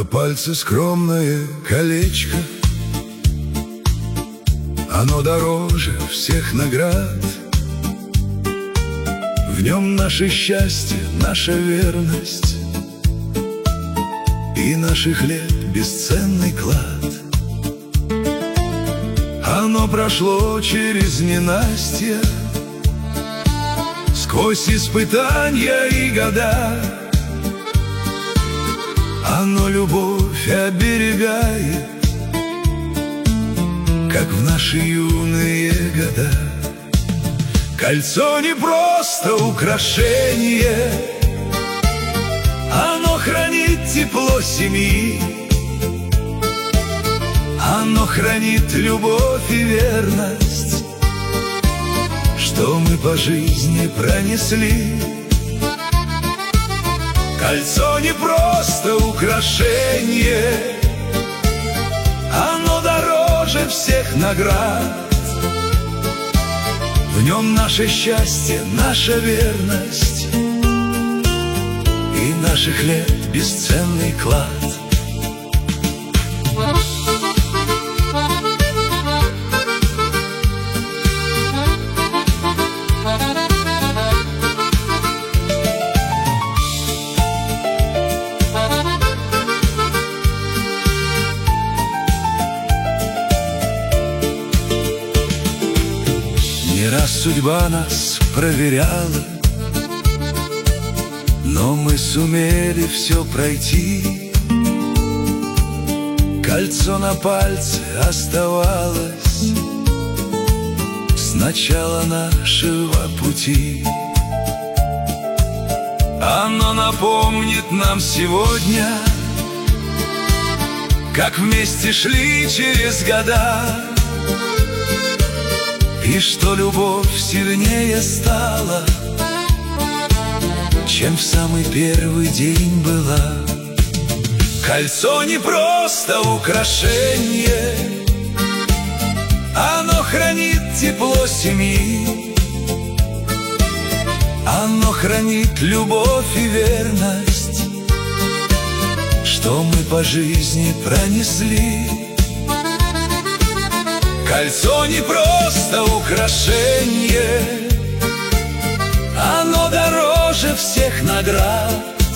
На пальце скромное колечко, оно дороже всех наград. В нем наше счастье, наша верность и наших лет бесценный клад. Оно прошло через ненастья, сквозь испытания и года. Оно любовь оберегает, как в наши юные года. Кольцо не просто украшение, оно хранит тепло семьи. Оно хранит любовь и верность, что мы по жизни пронесли. Кольцо не просто украшение, оно дороже всех наград. В нем наше счастье, наша верность и наших лет бесценный клад. Не раз судьба нас проверяла, но мы сумели все пройти. Кольцо на пальце оставалось с начала нашего пути. Оно напомнит нам сегодня, как вместе шли через года, и что любовь сильнее стала, чем в самый первый день была. Кольцо не просто украшение, оно хранит тепло семьи. Оно хранит любовь и верность, что мы по жизни пронесли. Кольцо не просто украшение, оно дороже всех наград.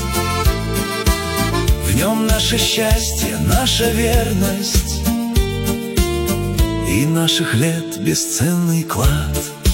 В нем наше счастье, наша верность и наших лет бесценный клад.